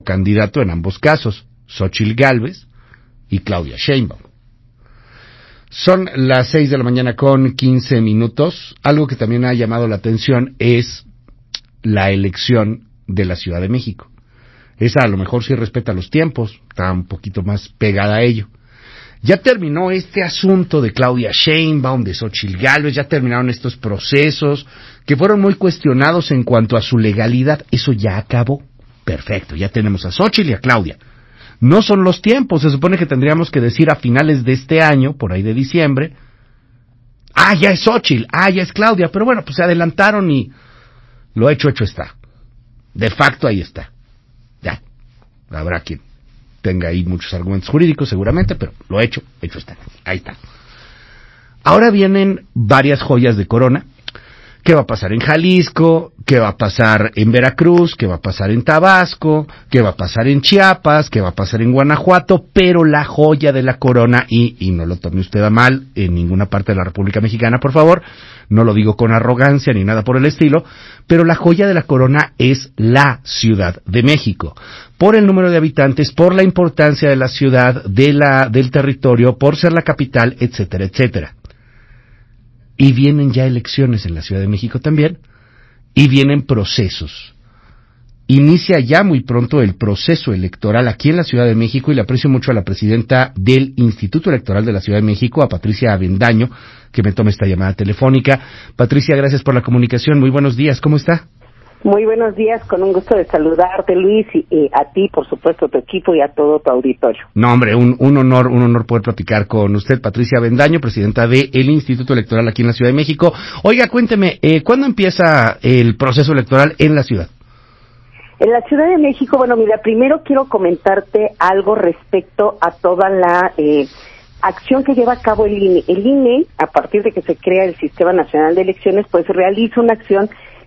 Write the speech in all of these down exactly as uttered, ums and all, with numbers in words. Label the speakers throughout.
Speaker 1: candidato en ambos casos, Xóchitl Gálvez y Claudia Sheinbaum. Son las seis de la mañana con quince minutos. Algo que también ha llamado la atención es la elección de la Ciudad de México. Esa a lo mejor sí respeta los tiempos, está un poquito más pegada a ello. Ya terminó este asunto de Claudia Sheinbaum, de Xóchitl Gálvez, ya terminaron estos procesos que fueron muy cuestionados en cuanto a su legalidad. Eso ya acabó. Perfecto, ya tenemos a Xóchitl y a Claudia. No son los tiempos, se supone que tendríamos que decir a finales de este año, por ahí de diciembre, ah, ya es Xóchitl, ah, ya es Claudia, pero bueno, pues se adelantaron y lo hecho, hecho está. De facto ahí está. Ya, habrá quien tenga ahí muchos argumentos jurídicos seguramente, pero lo hecho, hecho está. Ahí está. Ahora vienen varias joyas de corona. ¿Qué va a pasar en Jalisco? ¿Qué va a pasar en Veracruz? ¿Qué va a pasar en Tabasco? ¿Qué va a pasar en Chiapas? ¿Qué va a pasar en Guanajuato? Pero la joya de la corona, y, y no lo tome usted a mal en ninguna parte de la República Mexicana, por favor, no lo digo con arrogancia ni nada por el estilo, pero la joya de la corona es la Ciudad de México. Por el número de habitantes, por la importancia de la ciudad, de la, del territorio, por ser la capital, etcétera, etcétera. Y vienen ya elecciones en la Ciudad de México también, y vienen procesos. Inicia ya muy pronto el proceso electoral aquí en la Ciudad de México, y le aprecio mucho a la presidenta del Instituto Electoral de la Ciudad de México, a Patricia Avendaño, que me tome esta llamada telefónica. Patricia, gracias por la comunicación, muy buenos días, ¿cómo está?
Speaker 2: Muy buenos días, con un gusto de saludarte, Luis, y eh, a ti, por supuesto, tu equipo y a todo tu auditorio.
Speaker 1: No, hombre, un, un honor, un honor poder platicar con usted, Patricia Avendaño, presidenta del Instituto Electoral aquí en la Ciudad de México. Oiga, cuénteme, eh, ¿cuándo empieza el proceso electoral en la ciudad?
Speaker 2: En la Ciudad de México, bueno, mira, primero quiero comentarte algo respecto a toda la eh, acción que lleva a cabo el I N E. El I N E, a partir de que se crea el Sistema Nacional de Elecciones, pues realiza una acción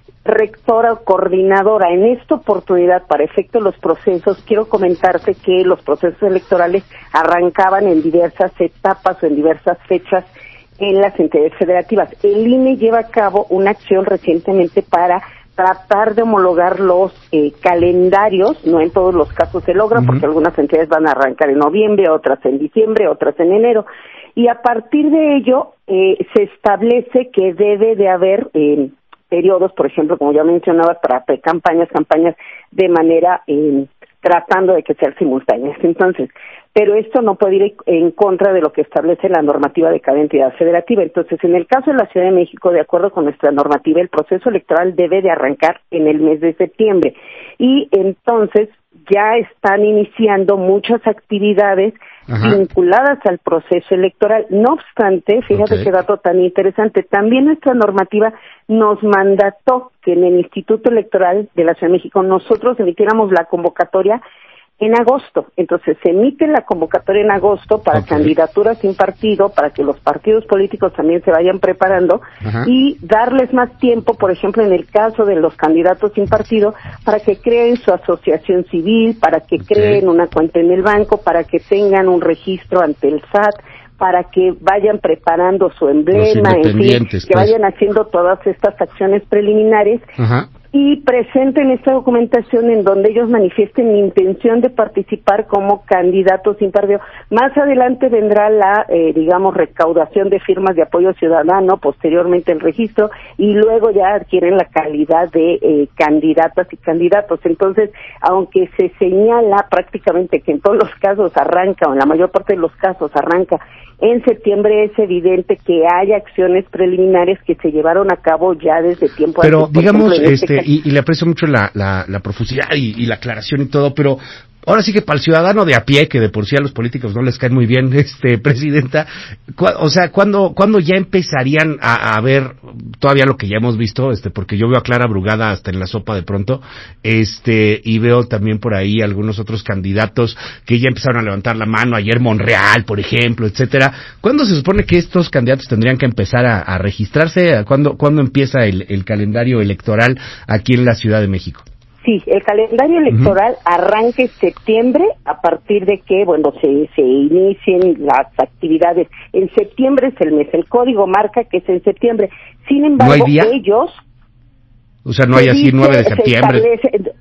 Speaker 2: rectora o coordinadora. En esta oportunidad, para efecto de los procesos, quiero comentarte que los procesos electorales arrancaban en diversas etapas o en diversas fechas en las entidades federativas. El I N E lleva a cabo una acción recientemente para tratar de homologar los eh, calendarios. No en todos los casos se logra, uh-huh, porque algunas entidades van a arrancar en noviembre, otras en diciembre, otras en enero. Y a partir de ello eh, se establece que debe de haber eh, periodos, por ejemplo, como ya mencionaba, para pre-campañas, campañas de manera eh, tratando de que sean simultáneas. Entonces, pero esto no puede ir en contra de lo que establece la normativa de cada entidad federativa. Entonces, en el caso de la Ciudad de México, de acuerdo con nuestra normativa, el proceso electoral debe de arrancar en el mes de septiembre. Y entonces ya están iniciando muchas actividades, ajá, vinculadas al proceso electoral. No obstante, fíjate, okay, qué dato tan interesante, también nuestra normativa nos mandató que en el Instituto Electoral de la Ciudad de México nosotros emitiéramos la convocatoria en agosto. Entonces se emite la convocatoria en agosto para, okay, candidaturas sin partido, para que los partidos políticos también se vayan preparando, ajá, y darles más tiempo, por ejemplo, en el caso de los candidatos sin partido, para que creen su asociación civil, para que, okay, creen una cuenta en el banco, para que tengan un registro ante el S A T, para que vayan preparando su emblema, en fin, que pues vayan haciendo todas estas acciones preliminares, ajá, y presenten esta documentación en donde ellos manifiesten la intención de participar como candidatos sin partido. Más adelante vendrá la, eh, digamos, recaudación de firmas de apoyo ciudadano, posteriormente el registro, y luego ya adquieren la calidad de eh, candidatas y candidatos. Entonces, aunque se señala prácticamente que en todos los casos arranca, o en la mayor parte de los casos arranca en septiembre, es evidente que hay acciones preliminares que se llevaron a cabo ya desde tiempo antes.
Speaker 1: Pero digamos, ejemplo, este, este y, y le aprecio mucho la, la, la profusidad y, y la aclaración y todo, pero ahora sí que para el ciudadano de a pie, que de por sí a los políticos no les caen muy bien, este, presidenta, cu- o sea, ¿cuándo, ¿cuándo ya empezarían a, a ver todavía lo que ya hemos visto? Este, porque yo veo a Clara Brugada hasta en la sopa de pronto, este, y veo también por ahí algunos otros candidatos que ya empezaron a levantar la mano, ayer Monreal, por ejemplo, etcétera. ¿Cuándo se supone que estos candidatos tendrían que empezar a, a registrarse? ¿Cuándo, ¿Cuándo empieza el, el calendario electoral aquí en la Ciudad de México?
Speaker 2: Sí, el calendario electoral, uh-huh, arranca en septiembre, a partir de que, bueno, se, se inicien las actividades. En septiembre es el mes, el código marca que es en septiembre. Sin embargo,
Speaker 1: ¿no hay día?
Speaker 2: ellos...
Speaker 1: O sea, no hay así nueve de septiembre.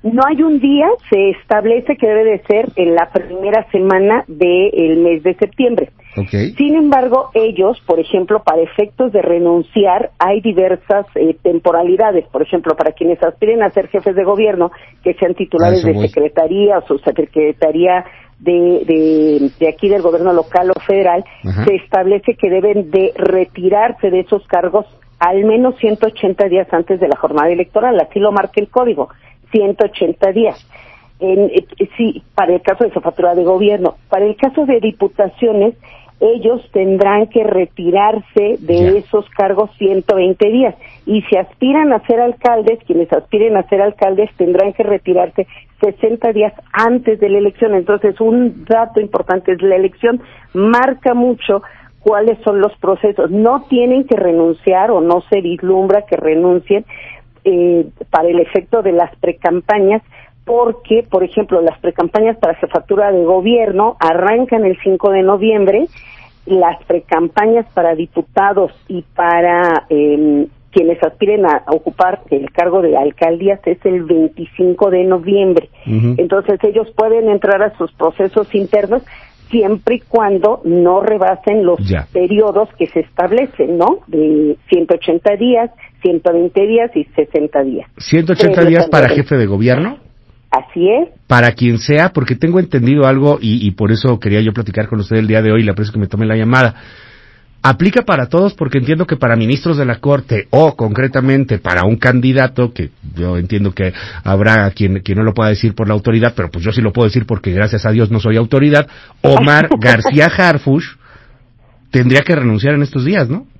Speaker 2: No hay un día, se establece que debe de ser en la primera semana del mes de septiembre.
Speaker 1: Okay.
Speaker 2: Sin embargo, ellos, por ejemplo, para efectos de renunciar, hay diversas eh, temporalidades. Por ejemplo, para quienes aspiren a ser jefes de gobierno, que sean titulares de voy. secretaría o subsecretaría de, de, de aquí del gobierno local o federal, Ajá. se establece que deben de retirarse de esos cargos al menos ciento ochenta días antes de la jornada electoral. Así lo marca el código. ciento ochenta días. En, eh, sí, para el caso de jefatura de gobierno. Para el caso de diputaciones, ellos tendrán que retirarse de yeah. esos cargos ciento veinte días. Y si aspiran a ser alcaldes, quienes aspiren a ser alcaldes tendrán que retirarse sesenta días antes de la elección. Entonces, un dato importante es la elección marca mucho cuáles son los procesos. No tienen que renunciar o no se vislumbra que renuncien Eh, para el efecto de las precampañas, porque, por ejemplo, las precampañas para jefatura de gobierno arrancan el cinco de noviembre, las precampañas para diputados y para eh, quienes aspiren a ocupar el cargo de alcaldías es el veinticinco de noviembre. Uh-huh. Entonces ellos pueden entrar a sus procesos internos siempre y cuando no rebasen los ya. periodos que se establecen, ¿no? De ciento ochenta días, ciento veinte días y sesenta días.
Speaker 1: ¿ciento ochenta días para jefe de gobierno?
Speaker 2: Así es.
Speaker 1: Para quien sea, porque tengo entendido algo y, y por eso quería yo platicar con usted el día de hoy, le aprecio que me tome la llamada. Aplica para todos porque entiendo que para ministros de la Corte o concretamente para un candidato, que yo entiendo que habrá quien, quien no lo pueda decir por la autoridad, pero pues yo sí lo puedo decir porque gracias a Dios no soy autoridad, Omar García Harfuch tendría que renunciar en estos días, ¿no?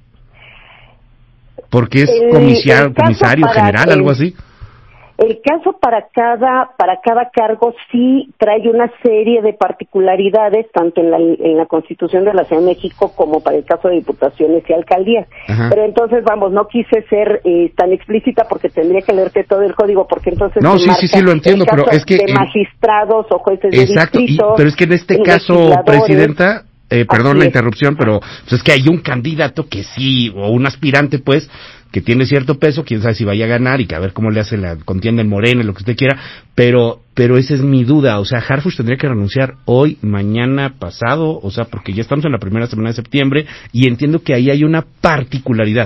Speaker 1: Porque es
Speaker 2: el,
Speaker 1: comisia,
Speaker 2: el
Speaker 1: comisario general,
Speaker 2: el,
Speaker 1: algo así.
Speaker 2: El caso para cada para cada cargo sí trae una serie de particularidades, tanto en la, en la Constitución de la Ciudad de México como para el caso de diputaciones y alcaldías. Ajá. Pero entonces, vamos, no quise ser eh, tan explícita porque tendría que leerte todo el código, porque entonces
Speaker 1: no, sí, sí, sí, lo entiendo, pero es que...
Speaker 2: de en, magistrados o jueces
Speaker 1: exacto,
Speaker 2: de distrito...
Speaker 1: Y, pero es que en este caso, Presidenta... Eh, perdón la interrupción, pero pues, es que hay un candidato que sí, o un aspirante, pues, que tiene cierto peso, quién sabe si vaya a ganar y que a ver cómo le hace la contienda en Morena, lo que usted quiera, pero pero esa es mi duda, o sea, Harfuch tendría que renunciar hoy, mañana, pasado, o sea, porque ya estamos en la primera semana de septiembre y entiendo que ahí hay una particularidad.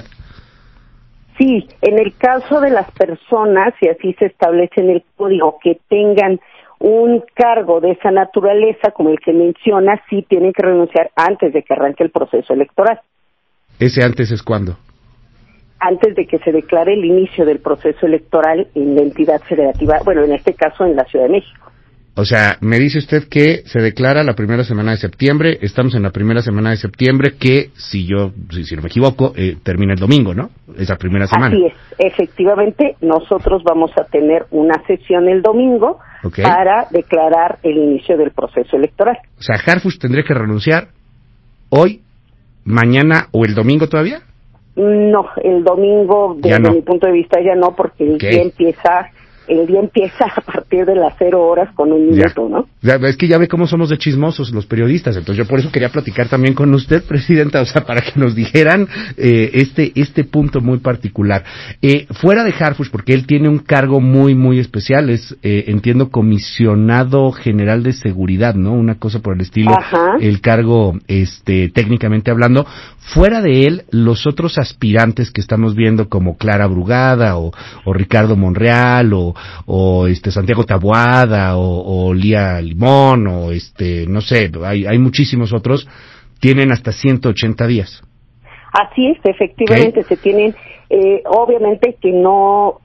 Speaker 2: Sí, en el caso de las personas, y así se establece en el código, que tengan un cargo de esa naturaleza, como el que menciona, sí tienen que renunciar antes de que arranque el proceso electoral.
Speaker 1: ¿Ese antes es cuándo?
Speaker 2: Antes de que se declare el inicio del proceso electoral en la entidad federativa, bueno, en este caso en la Ciudad de México.
Speaker 1: O sea, me dice usted que se declara la primera semana de septiembre, estamos en la primera semana de septiembre, que si yo, si, si no me equivoco, eh, termina el domingo, ¿no? Esa primera semana.
Speaker 2: Así es, efectivamente, nosotros vamos a tener una sesión el domingo okay. para declarar el inicio del proceso electoral.
Speaker 1: O sea, Harfuch tendría que renunciar hoy, mañana o el domingo todavía.
Speaker 2: No, el domingo, desde no. mi punto de vista, ya no, porque el okay. día empieza... El día empieza a partir de las cero horas con un minuto,
Speaker 1: ya.
Speaker 2: ¿no?
Speaker 1: Ya, es que ya ve cómo somos de chismosos los periodistas, entonces yo por eso quería platicar también con usted, Presidenta, o sea, para que nos dijeran eh, este este punto muy particular. Eh, fuera de Harfuch, porque él tiene un cargo muy, muy especial, es, eh, entiendo, comisionado general de seguridad, ¿no? Una cosa por el estilo, Ajá. el cargo, este, técnicamente hablando. Fuera de él, los otros aspirantes que estamos viendo, como Clara Brugada, o, o Ricardo Monreal, o o este Santiago Taboada o, o Lía Limón o este no sé, hay hay muchísimos otros, tienen hasta ciento ochenta días.
Speaker 2: Así es, efectivamente, okay. se tienen eh, obviamente que no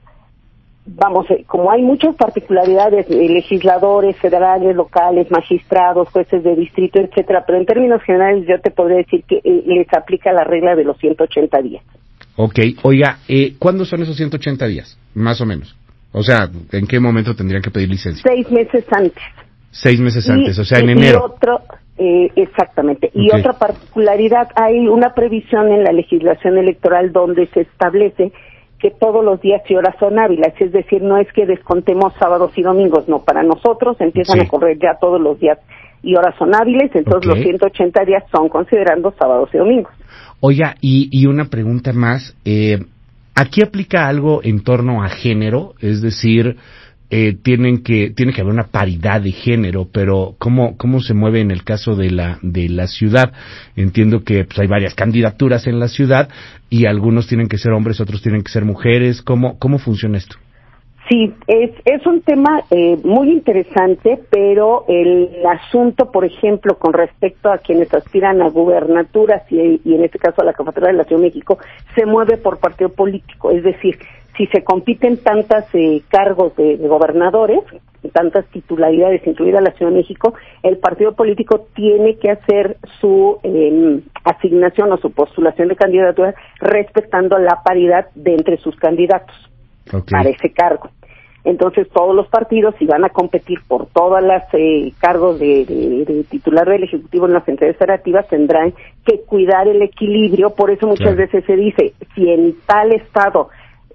Speaker 2: vamos, eh, como hay muchas particularidades, eh, legisladores federales, locales, magistrados, jueces de distrito, etcétera, pero en términos generales yo te podría decir que eh, les aplica la regla de los ciento ochenta días.
Speaker 1: Okay, oiga, eh, ¿cuándo son esos ciento ochenta días? Más o menos. O sea, ¿en qué momento tendrían que pedir licencia?
Speaker 2: Seis meses antes.
Speaker 1: Seis meses
Speaker 2: y,
Speaker 1: antes, o sea, en
Speaker 2: y
Speaker 1: enero.
Speaker 2: Otro, eh, exactamente. Okay. Y otra particularidad, hay una previsión en la legislación electoral donde se establece que todos los días y horas son hábiles, es decir, no es que descontemos sábados y domingos, no, para nosotros empiezan sí. a correr ya todos los días y horas son hábiles, entonces okay. los ciento ochenta días son considerando sábados y domingos.
Speaker 1: Oiga, y, y una pregunta más, eh, ¿aquí aplica algo en torno a género? Es decir, eh, tienen que tiene que haber una paridad de género, pero cómo cómo se mueve en el caso de la de la ciudad. Entiendo que pues hay varias candidaturas en la ciudad y algunos tienen que ser hombres, otros tienen que ser mujeres. ¿Cómo cómo funciona esto?
Speaker 2: Sí, es, es un tema eh, muy interesante, pero el asunto, por ejemplo, con respecto a quienes aspiran a gubernaturas y, y en este caso a la Jefatura de la Ciudad de México, se mueve por partido político. Es decir, si se compiten tantas eh, cargos de, de gobernadores, tantas titularidades, incluida la Ciudad de México, el partido político tiene que hacer su eh, asignación o su postulación de candidatura respetando la paridad de entre sus candidatos. Okay. Para ese cargo. Entonces todos los partidos, si van a competir por todas las eh, cargos de, de, de titular del Ejecutivo en las entidades federativas, tendrán que cuidar el equilibrio. Por eso muchas claro. veces se dice, si en tal estado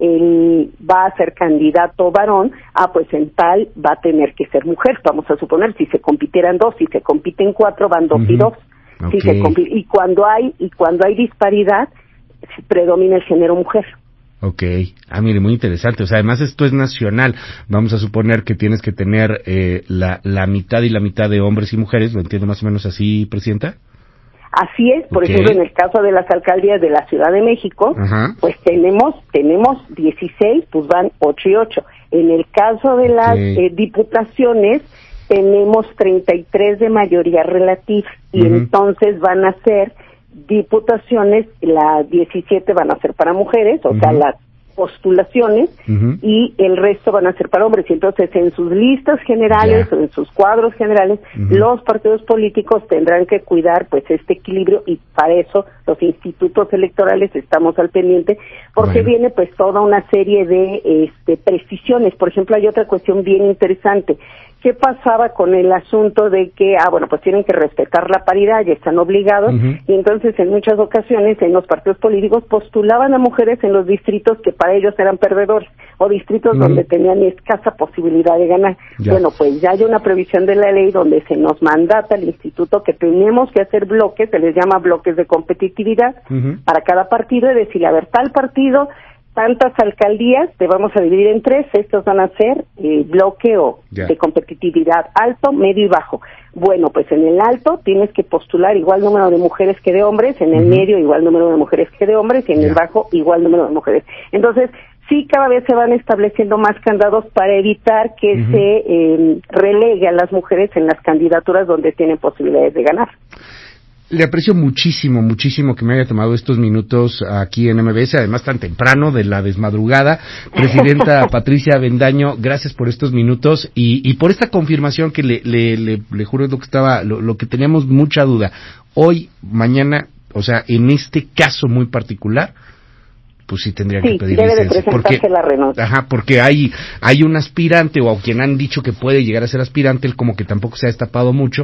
Speaker 2: él va a ser candidato varón, ah, pues en tal va a tener que ser mujer. Vamos a suponer, si se compitieran dos, si se compiten cuatro, van dos uh-huh. y dos. Okay. Si se compi- y cuando hay y cuando hay disparidad, predomina el género mujer.
Speaker 1: Okay, ah, mire, muy interesante. O sea, además esto es nacional. Vamos a suponer que tienes que tener eh, la, la mitad y la mitad de hombres y mujeres. ¿Lo entiendo más o menos así, Presidenta?
Speaker 2: Así es. Por okay. ejemplo, en el caso de las alcaldías de la Ciudad de México, uh-huh. pues tenemos tenemos dieciséis, pues van ocho y ocho. En el caso de las okay. eh, diputaciones, tenemos treinta y tres de mayoría relativa. Y uh-huh. entonces van a ser diputaciones, las diecisiete van a ser para mujeres, o uh-huh. sea, las postulaciones, uh-huh. y el resto van a ser para hombres. Y entonces, en sus listas generales, yeah. o en sus cuadros generales, uh-huh. los partidos políticos tendrán que cuidar, pues, este equilibrio, y para eso los institutos electorales estamos al pendiente, porque bueno. viene, pues, toda una serie de este, precisiones. Por ejemplo, hay otra cuestión bien interesante. ¿Qué pasaba con el asunto de que, ah, bueno, pues tienen que respetar la paridad, ya están obligados, uh-huh. y entonces en muchas ocasiones en los partidos políticos postulaban a mujeres en los distritos que para ellos eran perdedores, o distritos uh-huh. donde tenían escasa posibilidad de ganar? Ya. Bueno, pues ya hay una previsión de la ley donde se nos mandata al instituto que tenemos que hacer bloques, se les llama bloques de competitividad, uh-huh. para cada partido, y decir, a ver, tal partido, tantas alcaldías, te vamos a dividir en tres, estos van a ser eh, bloque o yeah. de competitividad alto, medio y bajo. Bueno, pues en el alto tienes que postular igual número de mujeres que de hombres, en el uh-huh. medio igual número de mujeres que de hombres, y en yeah. el bajo igual número de mujeres. Entonces, sí, cada vez se van estableciendo más candados para evitar que uh-huh. se eh, relegue a las mujeres en las candidaturas donde tienen posibilidades de ganar.
Speaker 1: Le aprecio muchísimo, muchísimo que me haya tomado estos minutos aquí en M B S, además tan temprano de la desmadrugada. Presidenta Patricia Avendaño, gracias por estos minutos y, y por esta confirmación que le, le, le, le juro lo que estaba, lo, lo que teníamos mucha duda. Hoy, mañana, o sea, en este caso muy particular, pues sí tendría
Speaker 2: sí,
Speaker 1: que pedir
Speaker 2: debe
Speaker 1: licencia.
Speaker 2: De porque, la renuncia.
Speaker 1: Ajá, porque hay, hay un aspirante, o a quien han dicho que puede llegar a ser aspirante, él como que tampoco se ha destapado mucho,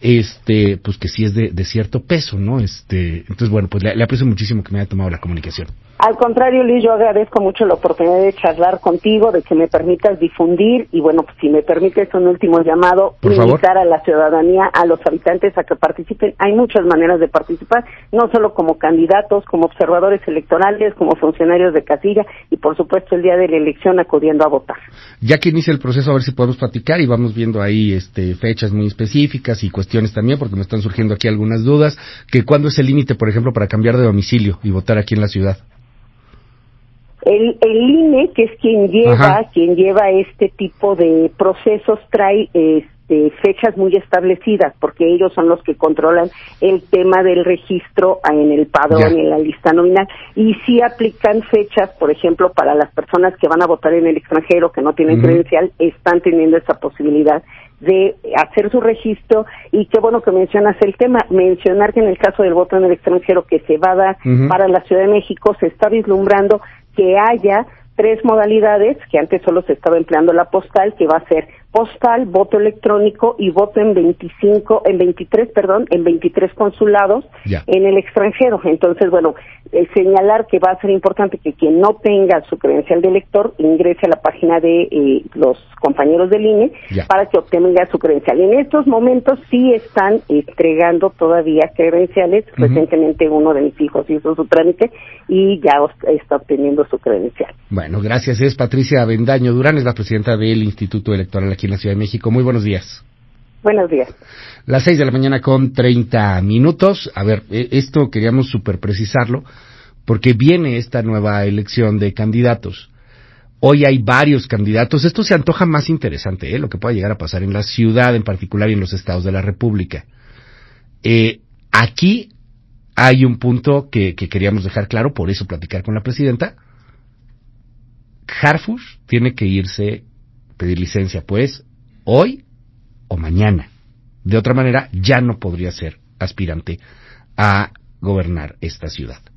Speaker 1: este, pues que sí es de, de cierto peso, ¿no? Este, entonces bueno, pues le, le aprecio muchísimo que me haya tomado la comunicación.
Speaker 2: Al contrario, Luis, yo agradezco mucho la oportunidad de charlar contigo, de que me permitas difundir, y bueno, pues si me permites un último llamado,
Speaker 1: por
Speaker 2: invitar
Speaker 1: favor.
Speaker 2: a la ciudadanía, a los habitantes a que participen. Hay muchas maneras de participar, no solo como candidatos, como observadores electorales, como funcionarios de casilla, y por supuesto el día de la elección acudiendo a votar.
Speaker 1: Ya que inicia el proceso, a ver si podemos platicar y vamos viendo ahí este fechas muy específicas y cuestiones también, porque me están surgiendo aquí algunas dudas, que cuándo es el límite, por ejemplo, para cambiar de domicilio y votar aquí en la ciudad.
Speaker 2: El, el I N E, que es quien lleva, Ajá. quien lleva este tipo de procesos, trae este, fechas muy establecidas, porque ellos son los que controlan el tema del registro en el padrón y en la lista nominal, y sí aplican fechas, por ejemplo, para las personas que van a votar en el extranjero, que no tienen uh-huh. credencial, están teniendo esa posibilidad de hacer su registro. Y qué bueno que mencionas el tema, mencionar que en el caso del voto en el extranjero que se va a dar uh-huh. para la Ciudad de México, se está vislumbrando que haya tres modalidades, que antes solo se estaba empleando la postal, que va a ser postal, voto electrónico y voto en veinticinco, en veintitrés, perdón, en veintitrés consulados
Speaker 1: ya.
Speaker 2: en el extranjero. Entonces, bueno, eh, señalar que va a ser importante que quien no tenga su credencial de elector ingrese a la página de eh, los compañeros del I N E
Speaker 1: ya.
Speaker 2: para que obtenga su credencial. En estos momentos sí están entregando todavía credenciales. Uh-huh. Recientemente uno de mis hijos hizo su trámite y ya está obteniendo su credencial.
Speaker 1: Bueno, gracias. Es Patricia Avendaño Durán, es la presidenta del Instituto Electoral aquí en la Ciudad de México. Muy buenos días.
Speaker 2: Buenos días.
Speaker 1: Las seis de la mañana con treinta minutos. A ver, esto queríamos super precisarlo, porque viene esta nueva elección de candidatos. Hoy hay varios candidatos. Esto se antoja más interesante, ¿eh? Lo que pueda llegar a pasar en la ciudad en particular y en los estados de la República. Eh, aquí hay un punto que, que queríamos dejar claro, por eso platicar con la presidenta. Harfush tiene que irse, pedir licencia, pues, hoy o mañana. De otra manera, ya no podría ser aspirante a gobernar esta ciudad.